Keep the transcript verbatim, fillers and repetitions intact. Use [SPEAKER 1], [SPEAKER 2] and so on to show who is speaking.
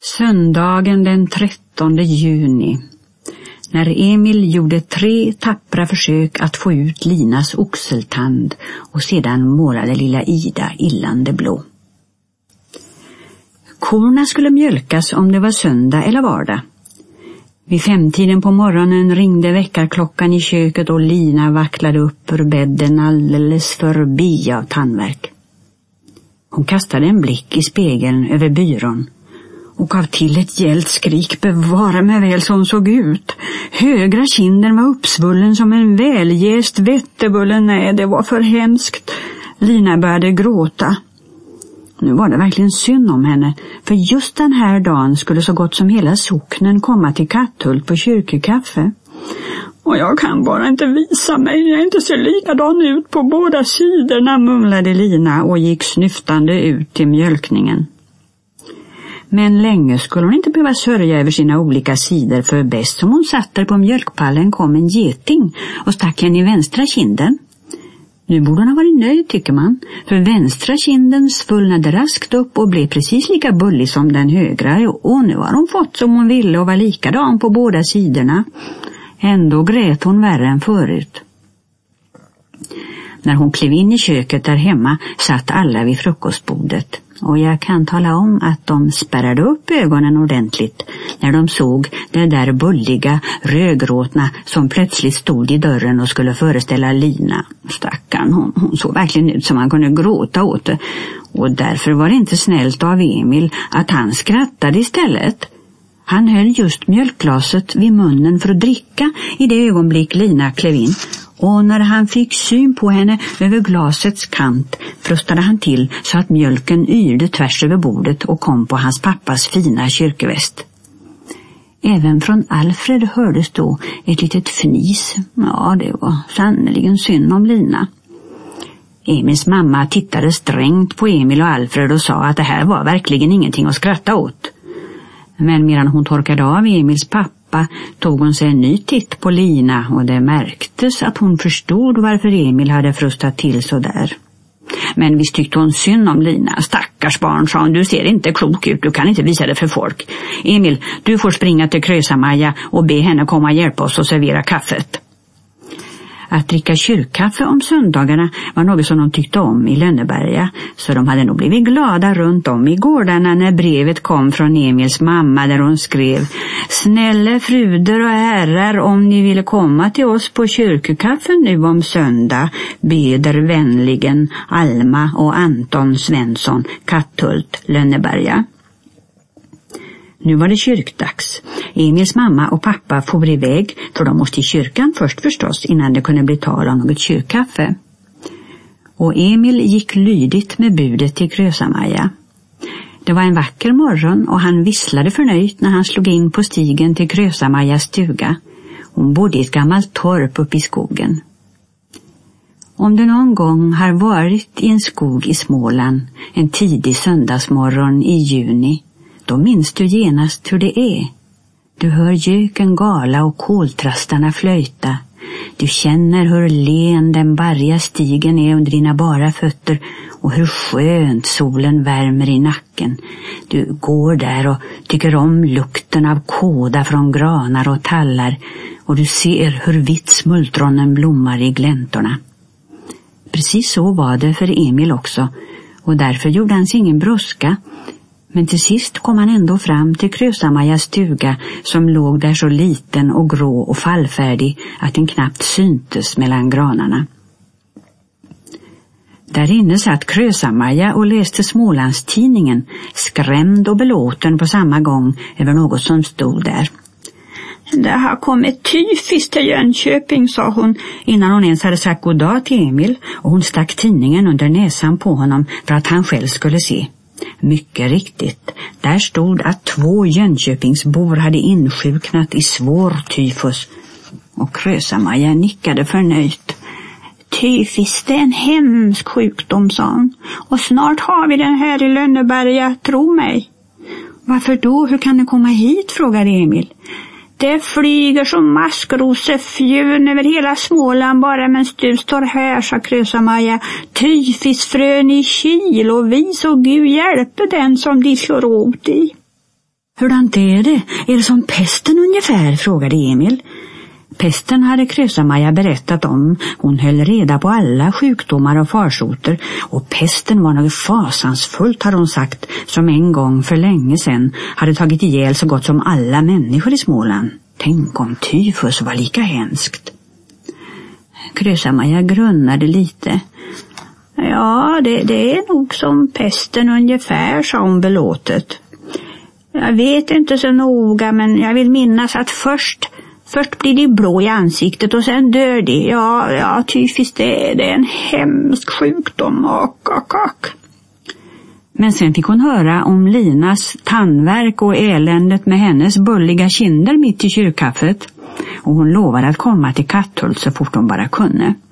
[SPEAKER 1] Söndagen den trettonde juni, när Emil gjorde tre tappra försök att få ut Linas oxeltand och sedan målade lilla Ida illande blå. Korna skulle mjölkas om det var söndag eller vardag. Vid femtiden på morgonen ringde väckarklockan i köket och Lina vacklade upp ur bädden alldeles förbi av tandvärk. Hon kastade en blick i spegeln över byrån och gav till ett gällt skrik. Bevara mig väl som såg ut. Högra kinden var uppsvullen som en väljäst vettebulle. Nej, det var för hemskt. Lina började gråta. Nu var det verkligen synd om henne, för just den här dagen skulle så gott som hela socknen komma till Katthult på kyrkokaffe. Och jag kan bara inte visa mig, jag inte ser likadan ut på båda sidorna, mumlade Lina och gick snyftande ut till mjölkningen. Men länge skulle hon inte behöva sörja över sina olika sidor, för bäst som hon satt där på mjölkpallen kom en geting och stack henne i vänstra kinden. Nu borde hon ha varit nöjd, tycker man, för vänstra kinden svullnade raskt upp och blev precis lika bullig som den högra, och nu har hon fått som hon ville och var likadan på båda sidorna. Ändå grät hon värre än förut. När hon klev in i köket där hemma satt alla vid frukostbordet, och jag kan tala om att de spärrade upp ögonen ordentligt när de såg det där bulliga, rödgråtna som plötsligt stod i dörren och skulle föreställa Lina. Stackarn, hon, hon såg verkligen ut som man kunde gråta åt det, och därför var det inte snällt av Emil att han skrattade istället. Han höll just mjölkglaset vid munnen för att dricka i det ögonblick Lina klev in, och när han fick syn på henne över glasets kant frustade han till så att mjölken yrde tvärs över bordet och kom på hans pappas fina kyrkoväst. Även från Alfred hördes då ett litet fnis. Ja, det var sannoliken synd om Lina. Emils mamma tittade strängt på Emil och Alfred och sa att det här var verkligen ingenting att skratta åt. Men medan hon torkade av Emils pappa tog hon sig en ny titt på Lina, och det märktes att hon förstod varför Emil hade frustat till så där. Men visst tyckte hon synd om Lina. Stackars barn, sa hon, du ser inte klok ut, du kan inte visa det för folk. Emil, du får springa till Krösa-Maja och be henne komma och hjälpa oss och servera kaffet. Att dricka kyrkkaffe om söndagarna var något som de tyckte om i Lönneberga, så de hade nog blivit glada runt om i gårdarna när brevet kom från Emils mamma där hon skrev: Snälla fruder och herrar, om ni ville komma till oss på kyrkkaffe nu om söndag, beder vänligen Alma och Anton Svensson, Katthult, Lönneberga. Nu var det kyrkdags. Emils mamma och pappa får iväg, för de måste i kyrkan först förstås innan det kunde bli tal om något kyrkkaffe. Och Emil gick lydigt med budet till Krösa-Maja. Det var en vacker morgon och han visslade förnöjt när han slog in på stigen till Krösa-Majas stuga. Hon bodde i ett gammalt torp uppe i skogen. Om du någon gång har varit i en skog i Småland en tidig söndagsmorgon i juni, då minns du genast hur det är. Du hör göken gala och koltrastarna flöjta. Du känner hur len den barriga stigen är under dina bara fötter och hur skönt solen värmer i nacken. Du går där och tycker om lukten av kåda från granar och tallar, och du ser hur vitt smultronen blommar i gläntorna. Precis så var det för Emil också, och därför gjorde han sig ingen brådska. Men till sist kom han ändå fram till Krösa-Majas stuga, som låg där så liten och grå och fallfärdig att den knappt syntes mellan granarna. Där inne satt Krösa-Maja och läste Smålandstidningen, skrämd och belåten på samma gång över något som stod där. Det har kommit tyfis till Jönköping, sa hon innan hon ens hade sagt goddag till Emil, och hon stack tidningen under näsan på honom för att han själv skulle se. Mycket riktigt, där stod att två Jönköpingsbor hade insjuknat i svår tyfus, och Krösa-Maja nickade förnöjt. Tyfus, det är en hemsk sjukdom, sa hon, och snart har vi den här i Lönneberga, tro mig. Varför då? Hur kan den komma hit? Frågade Emil. Det flyger som maskrosefjun över hela Småland bara men du står här, sa Krösa-Maja. Tyfisfrön i kilo vis, och Gud hjälper den som de slår åt i. Hurdant är det? Är det som pesten ungefär? Frågade Emil. Pesten hade Krösa-Maja berättat om. Hon höll reda på alla sjukdomar och farsoter, och pesten var något fasansfullt, hade hon sagt, som en gång för länge sedan hade tagit ihjäl så gott som alla människor i Småland. Tänk om tyfus var lika hemskt. Krösa-Maja grunnade lite. Ja, det, det är nog som pesten ungefär, sa hon belåtet. Jag vet inte så noga, men jag vill minnas att först... Först blir de blå i ansiktet och sen dör de. Ja, ja tyfus, det, det är en hemsk sjukdom. Och, och, och. Men sen fick hon höra om Linas tandvärk och eländet med hennes bulliga kinder mitt i kyrkkaffet. Och hon lovade att komma till Katthult så fort hon bara kunde.